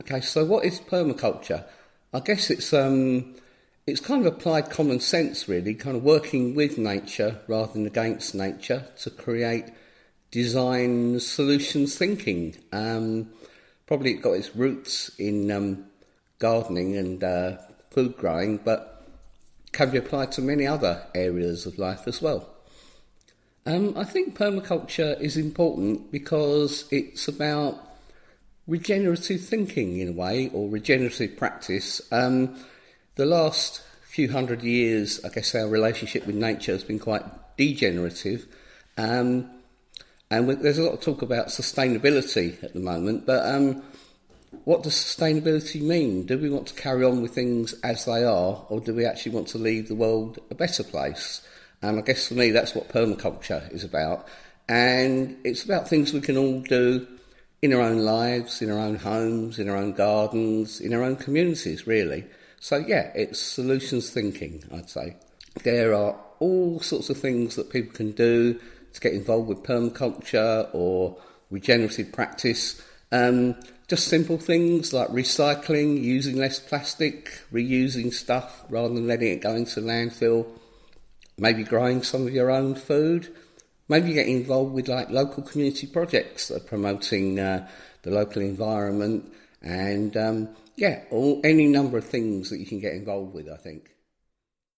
Okay, so what is permaculture? I guess it's kind of applied common sense, really, kind of working with nature rather than against nature to create design solutions thinking. Probably it got its roots in gardening and food growing, but can be applied to many other areas of life as well. I think permaculture is important because it's about regenerative thinking in a way, or regenerative practice. The last few hundred years, I guess our relationship with nature has been quite degenerative. And there's a lot of talk about sustainability at the moment, but what does sustainability mean? Do we want to carry on with things as they are, or do we actually want to leave the world a better place? And I guess for me that's what permaculture is about. And it's about things we can all do in our own lives, in our own homes, in our own gardens, in our own communities, really. So yeah, it's solutions thinking, I'd say. There are all sorts of things that people can do to get involved with permaculture or regenerative practice. Just simple things like recycling, using less plastic, reusing stuff rather than letting it go into landfill, maybe growing some of your own food, maybe getting involved with like local community projects that are promoting the local environment, and any number of things that you can get involved with, I think.